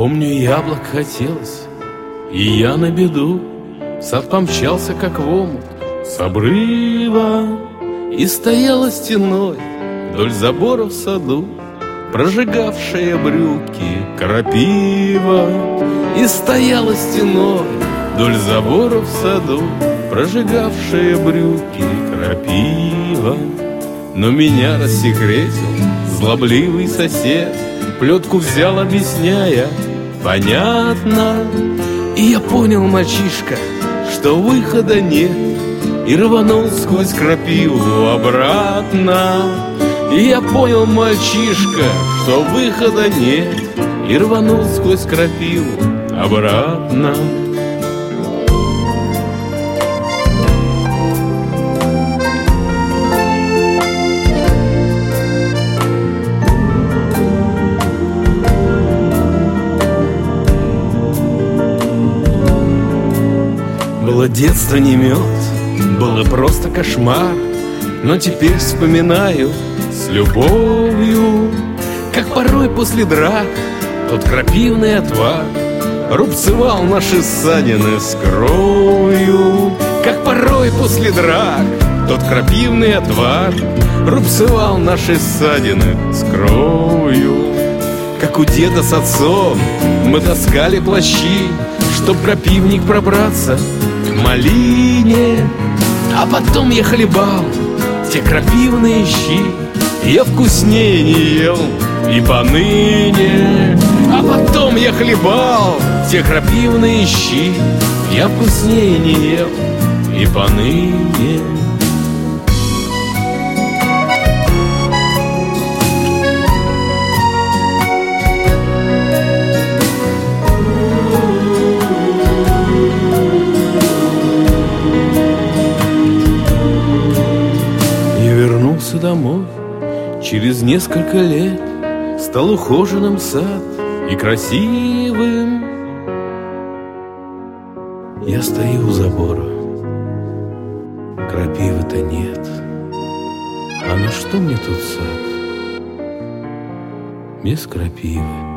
Помню, яблок хотелось, и я на беду в сад помчался, как в омут, с обрыва. И стояла стеной вдоль забора в саду прожигавшая брюки крапива. И стояла стеной вдоль забора в саду прожигавшая брюки крапива. Но меня рассекретил злобливый сосед, плетку взял, объясняя понятно. И я понял, мальчишка, что выхода нет, и рванул сквозь крапиву обратно. И я понял, мальчишка, что выхода нет, и рванул сквозь крапиву обратно. Было детство не мед, было просто кошмар. Но теперь вспоминаю с любовью, как порой после драк тот крапивный отвар рубцевал наши ссадины с кровью. Как порой после драк тот крапивный отвар рубцевал наши ссадины с кровью. Как у деда с отцом мы таскали плащи, чтоб крапивник пробраться к малине. А потом я хлебал те крапивные щи, я вкуснее не ел и поныне. А потом я хлебал те крапивные щи, я вкуснее не ел и поныне. Домой через несколько лет, стал ухоженным сад и красивым. Я стою у забора, крапивы-то нет. А на что мне тут сад без крапивы?